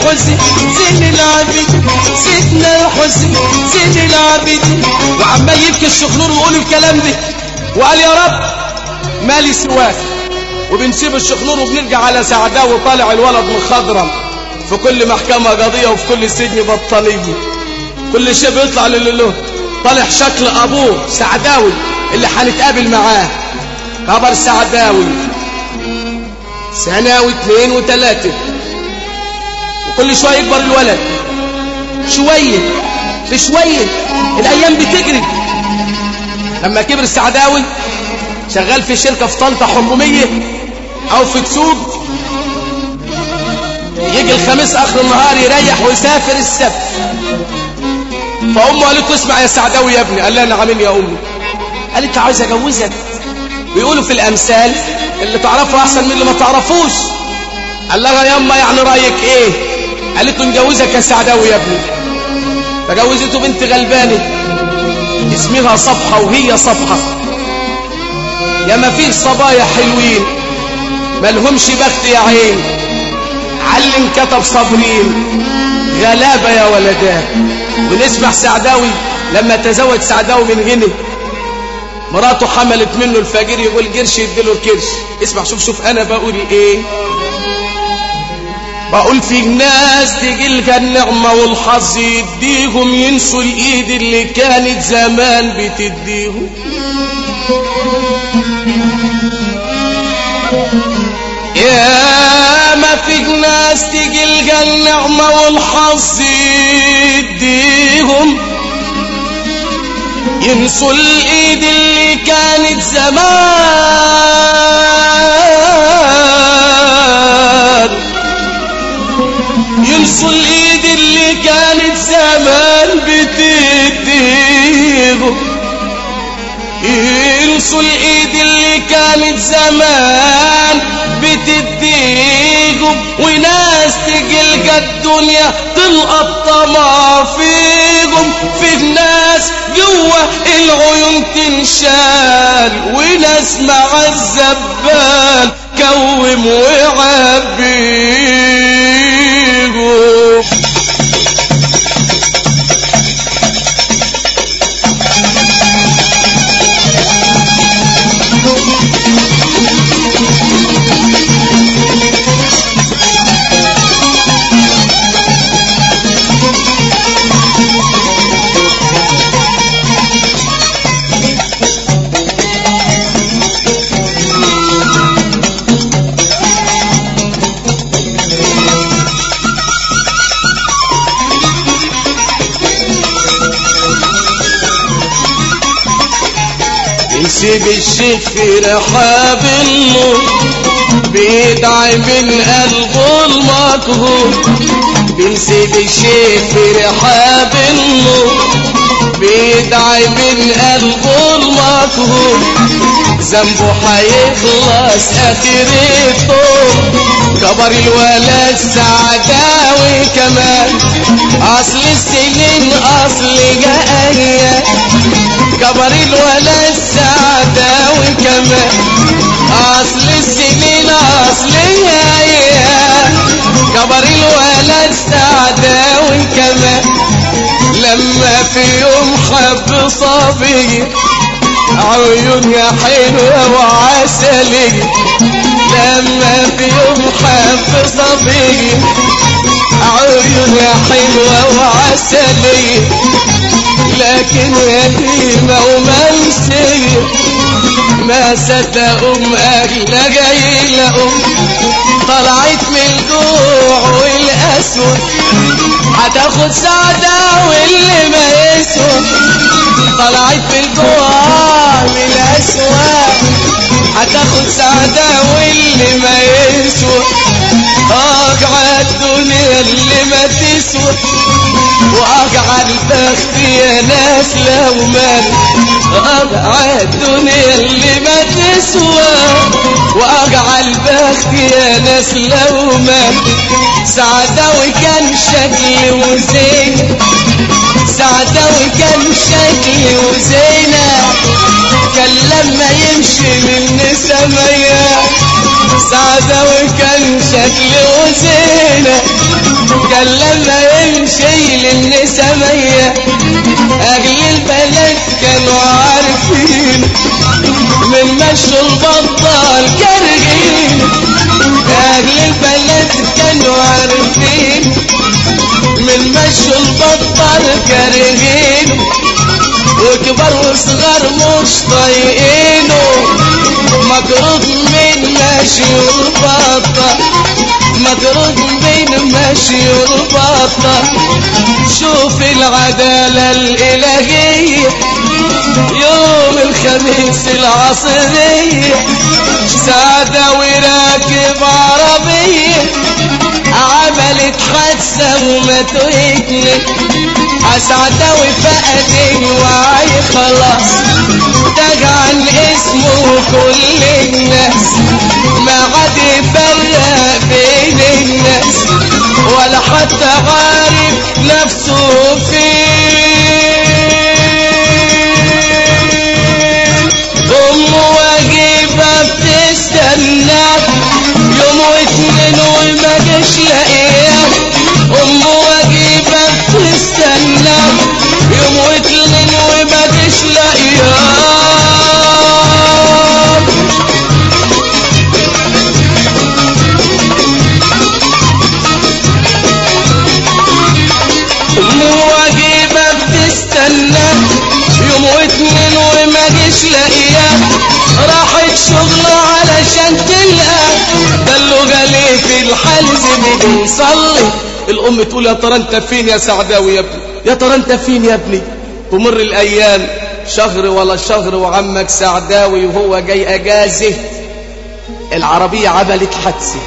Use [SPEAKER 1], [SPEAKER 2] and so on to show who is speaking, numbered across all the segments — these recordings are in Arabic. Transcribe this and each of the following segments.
[SPEAKER 1] الحسين زين العابدين، سيدنا الحسين زين العابدين. وعمال يبكي الشخنور ويقول الكلام ده، وقال يا رب مالي سواك. وبنسيب الشخنور وبنرجع على سعداوي، وطالع الولد مخضرم في كل محكمة قضية وفي كل سجن بطانية، كل شيء بيطلع له طالع شكل أبوه سعداوي اللي هنتقابل معاه. خبر سعداوي سنة واثنين وثلاثة، وكل شوية يكبر الولد شوية في شوية، الأيام بتجري. لما كبر السعداوي شغال في شركة في طنطا حكومية أو في تسوق، يجي الخميس آخر النهار يريح ويسافر السبت. فأمه قالت له اسمع يا سعداوي يا ابني. قال لها نعم يا أمي. قالت له عايز أجوزك. بيقولوا في الأمثال اللي تعرفه أحسن من اللي ما تعرفوش. قال لها يا أما يعني رأيك إيه؟ قالت له نجوزك يا سعداوي يا ابني. فجوزته بنت غلبانة اسمها صفحة وهي صفحة. يا ما فيه صبايا حلوين مالهمش بخت يا عين، علم كتب صابرين غلابة يا ولدان. ونسمع سعداوي لما تزوج سعداوي من غني، مراته حملت منه الفقير يقول قرش يديله الكرش. اسمع شوف انا بقول ايه. بقول في ناس تجيلها النعمة والحظ يديهم ينسوا الايد اللي كانت زمان بتديهم. يا ما في ناس تجيلها النعمة والحظ يديهم ينسوا الايد اللي كانت زمان، ينسوا الايد اللي كانت زمان بتديهم، ينسوا الايد اللي كانت زمان بتديهم. وناس تجيلها الدنيا تلقط طمع فيهم. في ناس جوه العيون تنشال، وناس مع الزبال كوم وعبيهم. سيب الشيخ في رحاب النور بيدعي من قلبه المكهور. بنسيب الشيخ في رحاب النور بيدعي من قلبه المكهور. ذنبه هيخلص اخرته. كبر الولد سعداوي كمان، اصل السنين اصل جايه. كبر الولد سعداوي كمان، اصل السنين اصل جايه. كبر الولد سعداوي كمان، لما في يوم حب صبي عيون يا حلوة وعسلية. لما في يوم حب صبي عيون يا حلوة وعسلية، لكن يتيمة ومنسية ما صدق أهلا جايلة طلعت من الجوع والأسود هتاخد سعداوي اللي ما يسود. طلعت من الجوع والأسود هتاخد سعداوي اللي ما يسود. اقعد الدنيا اللي ما تسود، واقعد البخت يا ناس لو مال. اقعد الدنيا اللي ما تسوى، واقعد البخت يا ناس لو مال. سعداوي كان شكل وزين، سعداوي كان شكل وزينة. كان لما يمشي من سمايا سعداوي كان شكله زينة، كان لما يمشي للنسا مية، أهل البلد كانوا عارفين من مشوا البطال كارهين. أهل البلد كانوا عارفين من مشوا البطال كارهين، وكبار وصغار مش طايقينه، مجروح من ماشي والبطة، مجروح من ماشي والبطة. شوف العدالة الإلهية يوم الخميس العصرية، سعداوي راكب عربية عملت حادثة وماتوا اتنين، سعداوي فقد الوعي خلاص، تاج عن اسمه كل الناس، ما عاد يفرق بين الناس ولا حتى عارف نفسه فين. أمه واجبة بتستنى يوم واتنين وما جاش لاقياه، أمه واجبة بتستنى يوم واتنين وما جاش لاقياه. أمه واجبة بتستنى يوم واتنين وما جاش لاقياه، راحت شغله علشان تلقى دلو جالي في الحلز بنصلي. الام تقول يا ترى انت فين يا سعداوي يا ابني، يا ترى انت فين يا ابني. تمر الايام شهر ولا شهر وعمك سعداوي وهو جاي اجازه العربيه عملت حادثه،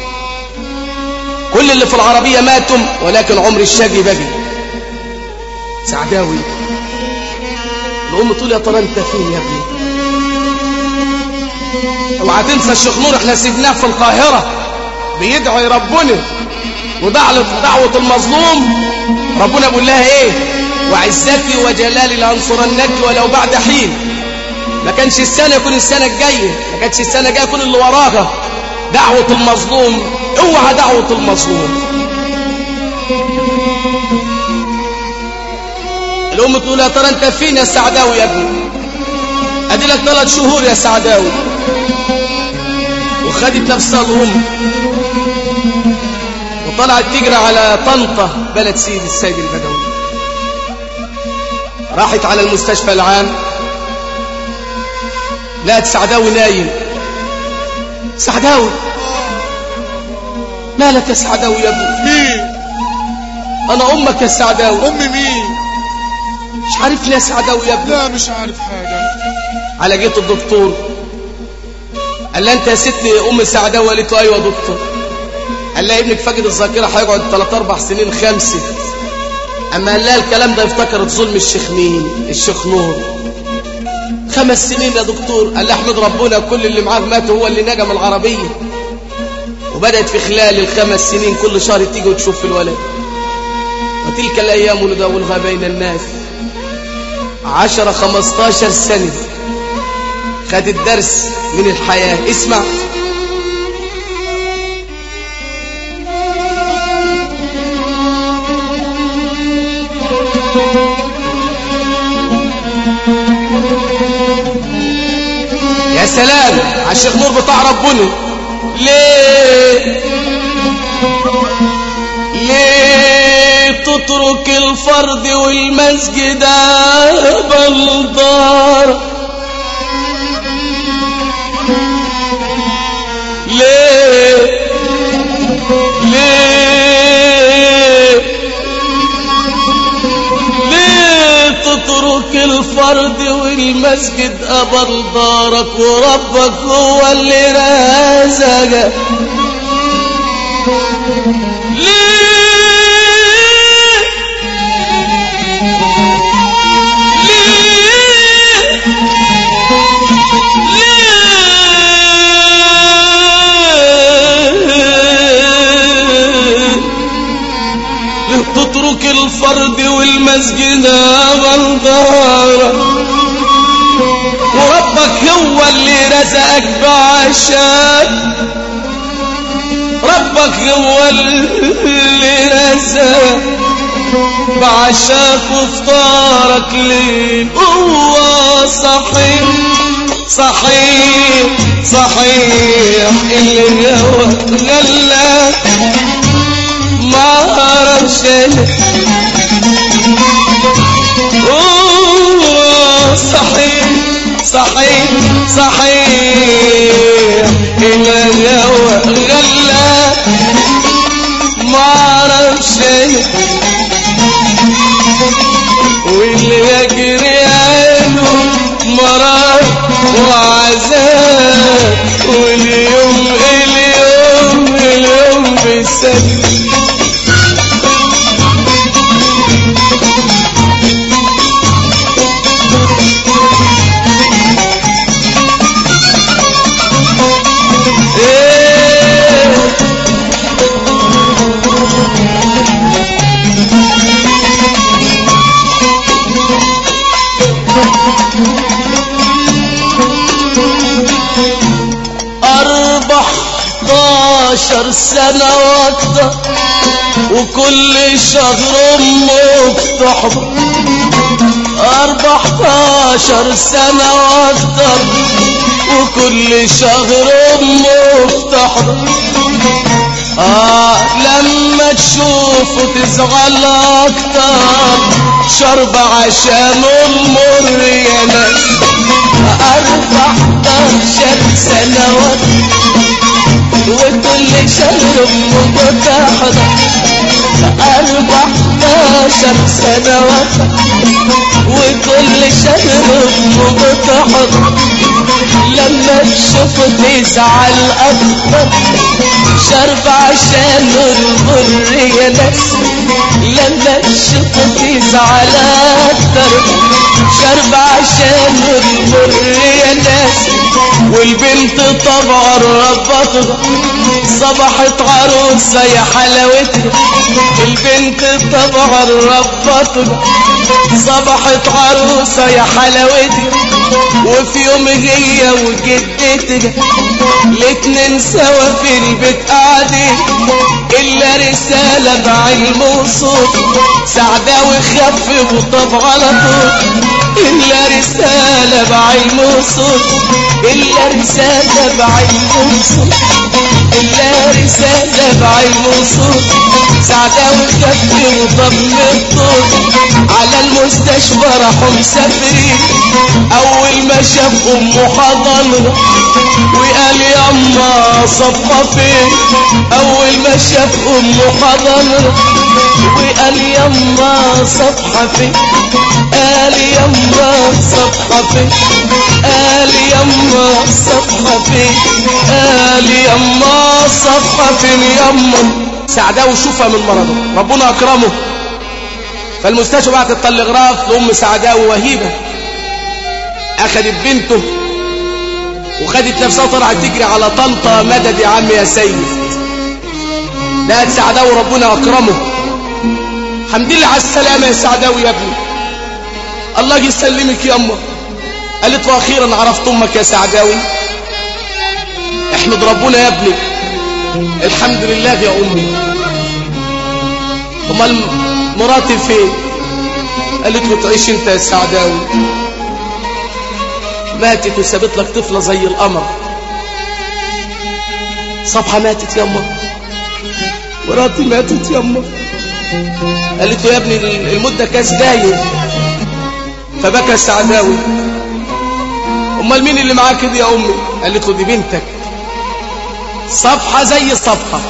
[SPEAKER 1] كل اللي في العربيه ماتوا ولكن عمر الشاقي بقي. سعداوي الام تقول يا ترى انت فين يا ابني. اوعى تنسى الشيخ نور احنا سيبناه في القاهره بيدعي ربنا ودعوه المظلوم، ربنا بيقول لها ايه؟ وعزتي وجلالي لانصرنك ولو بعد حين. ما كانش السنه يكون السنه الجايه، ما كانش السنه الجايه يكون اللي وراها. دعوه المظلوم، اوعى دعوه المظلوم. الام تقول يا ترى انت فين يا سعداوي يا ابني، ادي لك 3 شهور يا سعداوي. وخدت نفسها الام وطلعت تجري على طنطا بلد سيد السيد البدوي، راحت على المستشفى العام لقت سعداوي نايم. سعداوي مالك يا سعداوي يا ابني؟
[SPEAKER 2] مين؟
[SPEAKER 1] انا امك يا سعداوي.
[SPEAKER 2] امي مين؟
[SPEAKER 1] مش عارفني يا سعداوي يا ابني؟
[SPEAKER 2] لا مش عارف حاجه.
[SPEAKER 1] على جيت الدكتور قال لها انت يا ستي ام سعداوي؟ قالت له ايوه يا دكتور. قال لها ابنك فاقد الذاكره هيقعد 3-4 سنين 5. اما قال لها الكلام ده افتكرت ظلم الشيخ مين؟ الشيخ نور. 5 سنين يا دكتور. قال لها احمد ربنا كل اللي معاه مات هو اللي نجا من العربيه. وبدات في خلال ال5 سنين كل شهر تيجي وتشوف في الولد. وتلك الايام نداولها بين الناس. 10-15 سنه خدت درس من الحياه. اسمع. يا سلام على الشيخ نور بتاع ربنا. ليه تترك الفرد والمسجد بلدار؟ ليه تترك الفرد والمسجد أبر دارك وربك هو اللي رازقك؟ تترك الفرد والمسجد غلطارة وربك ربك هو اللي رزقك بعشاك، ربك هو اللي رزقك بعشاك وفطارك لين. هو صحيح صحيح صحيح اللي هو غلاك ما عرفش صحيح صحيح صحيح اللي هو غلاك ما عرفش واللي يجري عينه مرار وعذاب واليوم اليوم اليوم بيسلم. سنة واكتر وكل شهر امه بتحضر، 14 سنة واكتر وكل شهر امه بتحضر. لما تشوفه تزعل اكتر شرب عشان امه الريانات. 14 سنة واكتر وكل شهر امه بتحضر. 14 سنة وكل شهر امه بتحضر. لما تشوفه تزعل اكتر شرب عشان المر يا ناس. لما تشوفه تزعل اكتر شرب عشان المر يا ناس. والبنت طبعا ربطها صبحت عروسة يا حلاوتها. البنت طبعا ربطها صبحت عروسة يا حلاوتها. وفي يوم هي وجدتها الاتنين سوا في البيت قاعدين الا رسالة بعلم وصوت سعداوي خف وطب على طول. الا رسالة بعلم وصوت الا رسالة بعلم وصوت الا رسالة بعلم وصوت سعداوي خف وطب للطول. على المستشفى راحوا مسافرين اول ما شاف امه حضنها وقال يما صفحة فين. اول ما شاف امه حضنها وقال يما صفحة فين. قال يما صفحة فين. قال يما صفحة فين. قال يما صفحة فين يما. سعداوي شوفها من مرضه ربنا اكرمه فالمستشفى بعت التلغراف لام سعداوي وهيبه. اخدت بنته وخدت نفسها طلعت تجري على طنطا. مدد يا عم يا سيد. لقت سعداوي ربنا اكرمه. الحمد لله على السلامه يا سعداوي يا ابني. الله يسلمك يا امه. قالت واخيرا عرفت امك يا سعداوي. احمد ربنا يا ابني. الحمد لله يا امي. امال مراتي فين؟ قالت له تعيش انت يا سعداوي. ماتت وسابت لك طفله زي القمر. صبحه ماتت يما. مراتي ماتت يما. قالت له يا ابني المده كاس دايم. فبكى سعداوي. امال مين اللي معاك دي يا امي؟ قالت له دي بنتك صفحه زي صفحه.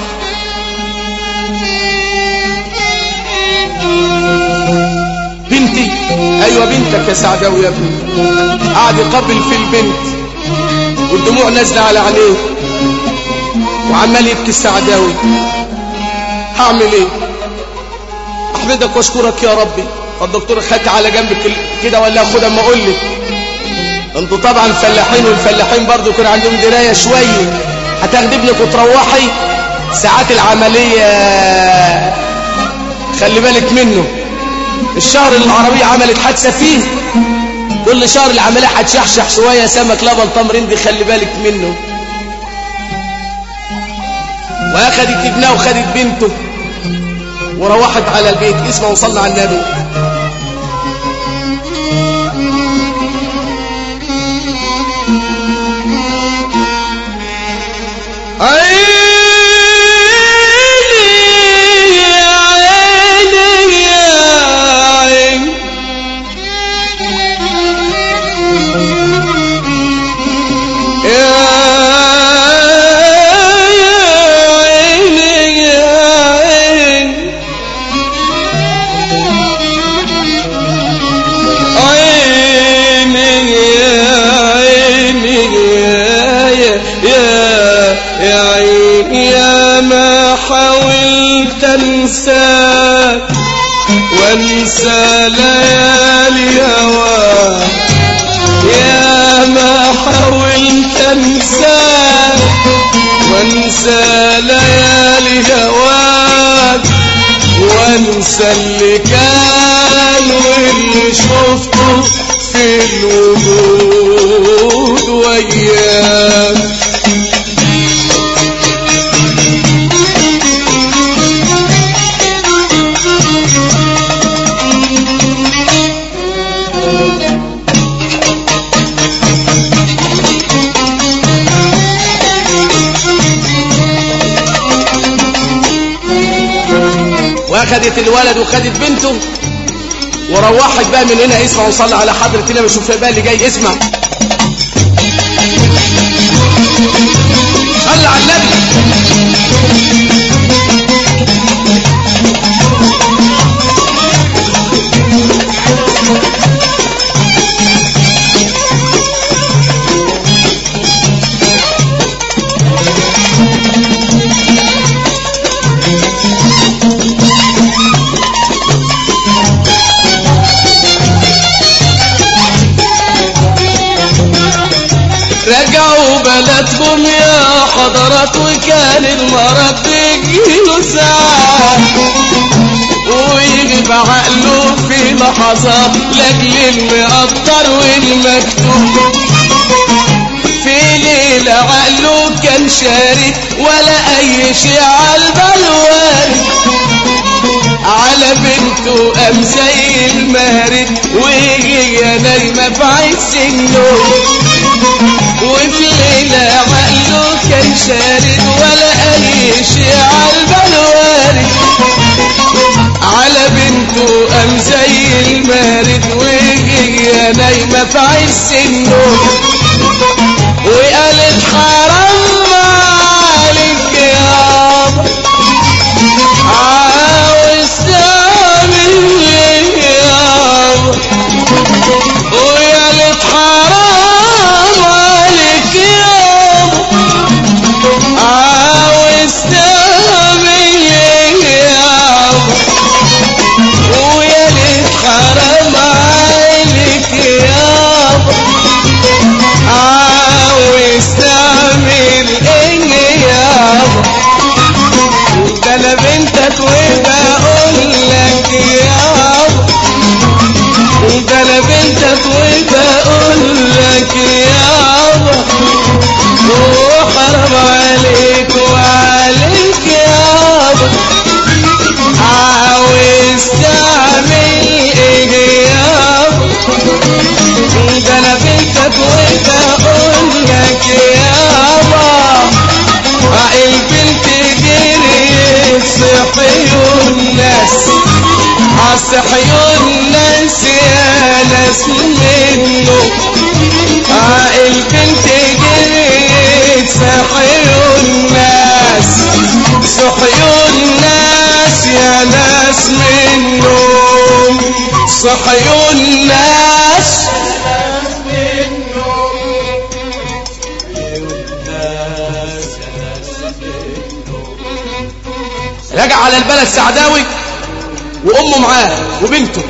[SPEAKER 1] بنتي؟ ايوه بنتك يا سعداوي يا ابني. قعد يقبل في البنت والدموع نازله على عينيه وعمال يبكي السعداوي. هعمل ايه؟ احمدك واشكرك يا ربي. فالدكتور خدت على جنبك كده ولا خد اما اقول لك. انتوا طبعا فلاحين والفلاحين برضو كان عندهم درايه شويه. هتاخدي ابنك وتروحي ساعات العمليه خلي بالك منه. الشهر اللي العربيه عملت حادثه فيه كل شهر العملية هتشحشح شوية سمك لبن تمرين دي خلي بالك منه. واخدت ابنها وخدت بنته وروحت على البيت. اسمعوا وصلنا على النبي.
[SPEAKER 2] انساك وانسى ليالي هواك، يا ما حاولت انساك وانسى ليالي هواك، وانسى اللي كان واللي شفته في الوجود وياك.
[SPEAKER 1] واخدت الولد وخدت بنته وروحت بقى من هنا. اسمع وصلى على حضرة النبي. شوف بقى اللي جاي. اسمع صلى على النبي.
[SPEAKER 2] رجعوا بلدهم يا حضرات، وكان المرض بيجيله ساعات ويغيب عقله في لحظات لاجل المقدر والمكتوب. في ليلة عقله كان شارد ولا أي شيء عالبال وارد، على بنته قام زي المارد وهي نايمة في عز النوم. وفي ليلة عقله كان شارد ولا أي شيء عالبال وارد، على بنته قام زي المارد وهي نايمة في عز النوم. وقالت حرام عليك يابا، عاوز تعمل ايه يابا؟ وقالت حرام عليك يابا، عاوز تعمل ايه يابا؟ وقالت حرام عليك يابا، عاوز تعمل ايه يابا؟ ده انا بنتك وبقول لك يابا، ده انا بنتك وبقول لك يابا، وحرام عليك وعليك يابا، عاوز تعمل ايه يابا؟ ده انا بنتك وبقول لك يابا، البنت جريت صحيوا الناس، صحيوا الناس يا ناس منه. البنت جريت صحيوا الناس، صحيوا الناس يا ناس منهم، صحيوا الناس
[SPEAKER 1] رجع على البلد سعداوي وامه معاه وبنته.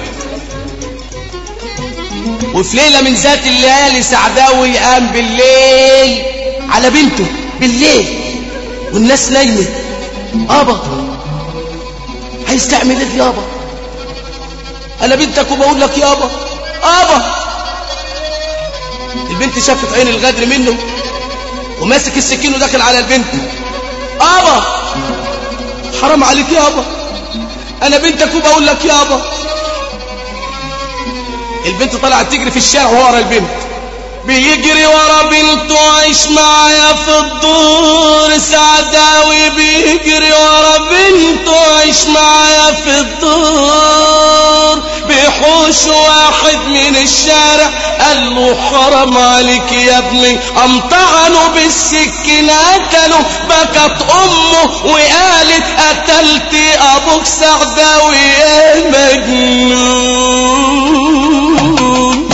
[SPEAKER 1] وفي ليله من ذات الليالي سعداوي قام بالليل على بنته بالليل والناس نايمه. ابا عايز تعمل ايه يابا؟ انا بنتك وبقول لك يابا. ابا البنت شافت عين الغدر منه وماسك السكين وداخل على البنت. ابا حرام عليك يابا، انا بنتك وبقول لك يابا. البنت طلعت تجري في الشارع ورا البنت، بيجري ورا بنته عيش معايا في الدور. سعداوي بيجري ورا بنته عيش معايا في الدور. بيحوش واحد من الشارع قال له حرام عليك يا ابني، قام طعنه بالسكين قتله. بكت امه وقالت قتلت ابوك سعداوي يا مجنون.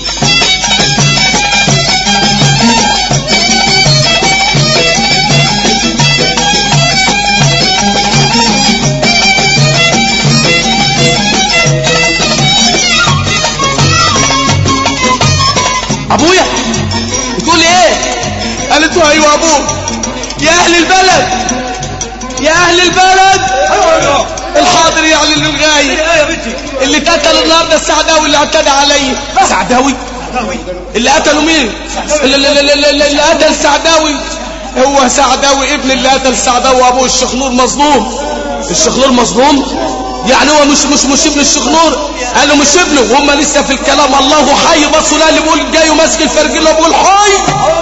[SPEAKER 1] ابويا بتقول ايه؟ قالت له ايوه ابوك. يا اهل البلد يا اهل البلد الحاضر يعلن للغاية اللي اتقتل النهارده السعداوي اللي اعتدى عليا. سعداوي؟ اللي قتله مين؟ اللي قتل سعداوي هو سعداوي ابن اللي قتل سعداوي. ابوه الشيخ نور مظلوم. الشيخ نور مظلوم يعني هو مش ابن الشيخ نور؟ قالوا مش ابنه وهم لسه في الكلام. الله حي. بصوا لا اللي بيقول جاي وماسك الفرجله بيقول حي.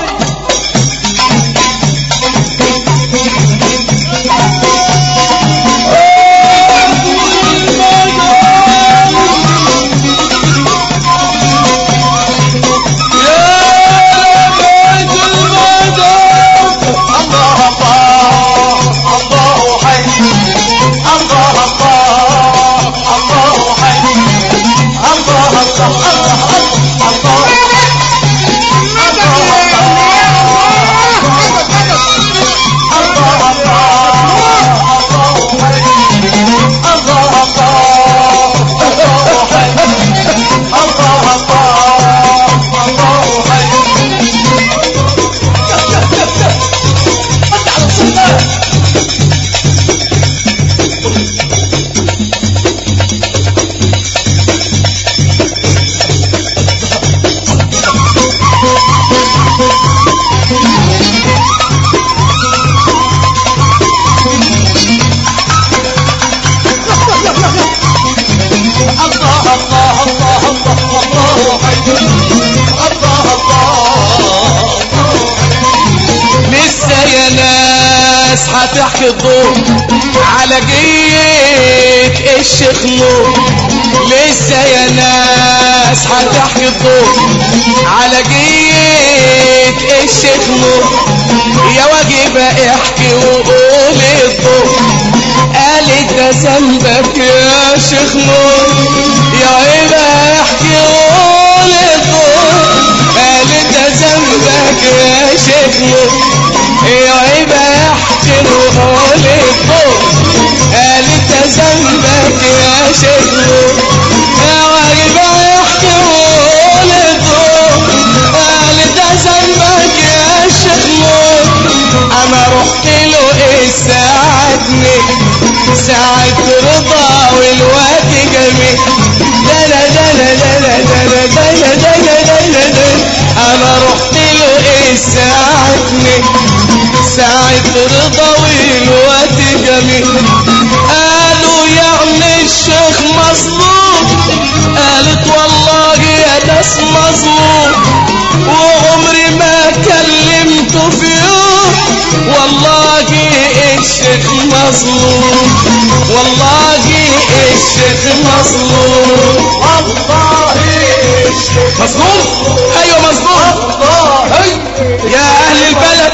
[SPEAKER 1] هتحكي الضوء على جيت الشيخ نور. لسه يا ناس هتحكي الضوء على جيت الشيخ نور. يا واجب احكي وقول الضوء. قالت ده ذنبك يا شيخ نور. يا واجب احكي وقول الضوء. قالت ده ذنبك يا شيخ نور. يا واجب احكي وقول الضوء. قالت ده ذنبك يا شيخ نور. يا واجب احكي وقول الضوء. قالت ده ذنبك يا شيخ نور. انا رحت له ساعدني ساعة رضا والوقت جميل. لا لا لا لا لا لا لا لا لا لا لا. انا رحت له ساعدني ساعة رضا والوقت جميل. قالوا يعني الشيخ مظلوم. قالت والله يا ناس مظلوم وعمري ما كلمته في يوم. والله الشيخ مظلوم. والله الشيخ مظلوم. والله الشيخ مظلوم. ايوه مظلوم. يا اهل البلد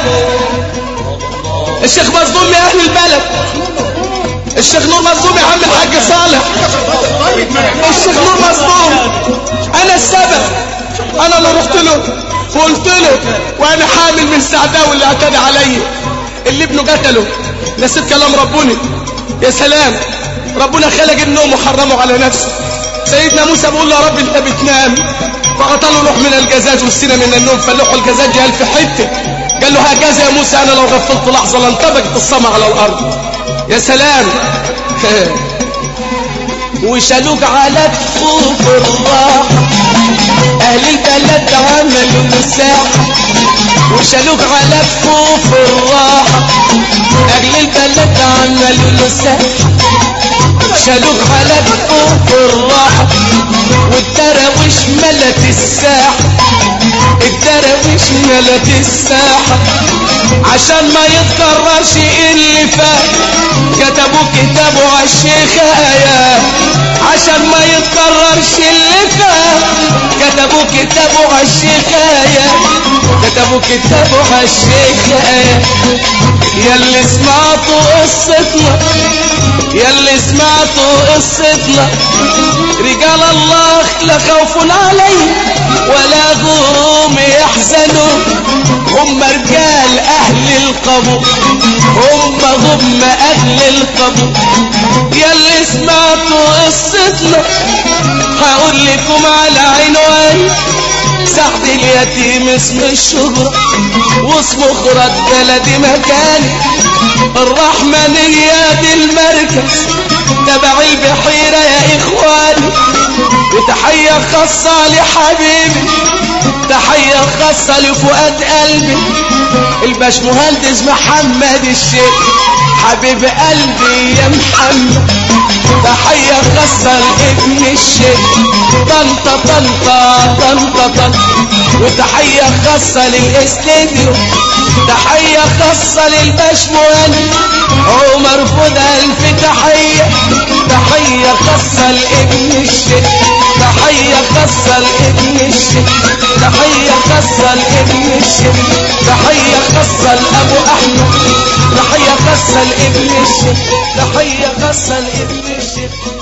[SPEAKER 1] الشيخ مظلوم. يا اهل البلد الشيخ نور مظلوم. يا عم الحاج صالح الشيخ نور مظلوم. انا السبب. انا اللي رحت له وقلت له وانا حامل من سعداوي اللي اعتدى عليا اللي ابنه قتله. نسيت كلام ربنا. يا سلام. ربنا خلق النوم وحرمه على نفسه. سيدنا موسى بيقول له يا رب انت بتنام فقتلوا لوح من الجزاج والسنة من النوم فلوح الجزاج جه في حته. قال له هكذا يا موسى انا لو غفلت لحظه لانطبقت السماء على الارض. يا سلام. وشالوك على كفوف الراحه اهل البلد عملوا له ساحة وشالوك على كفوف الراحة. اهل البلد عملوا له ساحة شالوك على كفوف الراحة. والدراويش ملت الساحة، الدراويش ملت الساحة عشان ما يتكررش اللي فات. كتبوا كتابه عالشيخاية عشان ما يتكررش اللي فات. كتبوا كتابه عالشيخاية، كتبوا كتابه عالشيخاية. ياللي سمعتوا قصتنا، ياللي سمعتوا قصتنا، رجال الله لا خوف عليهم ولا هم يحزنوا. هم رجال اهل القبور، هم اهل القبور. ياللي سمعتوا قصتنا هقول لكم على عنوان سعد اليتيم اسم الشهرة واسمه خرد بلدي مكاني. الرحمنية دي المركز تبع البحيرة يا اخواني. وتحية خاصة لحبيبي، تحية خاصة لفؤاد قلبي الباش مهندس محمد الشيخ حبيب قلبي يا محمد. تحية خاصة لابن الشيخ طنطا طنطا طنطا طنطا. وتحية خاصة للاستديو، تحية خاصة للباش مهندس عمر فؤاد ألف تحية. تحية خاصة لابن الشيخ، تحية خاصة لابن الشيخ، تحية خاصة لابن الشيخ، تحية خاصة لأبو أحمد، تحية خاصة لابن الشيخ، تحية خاصة لابن الشيخ.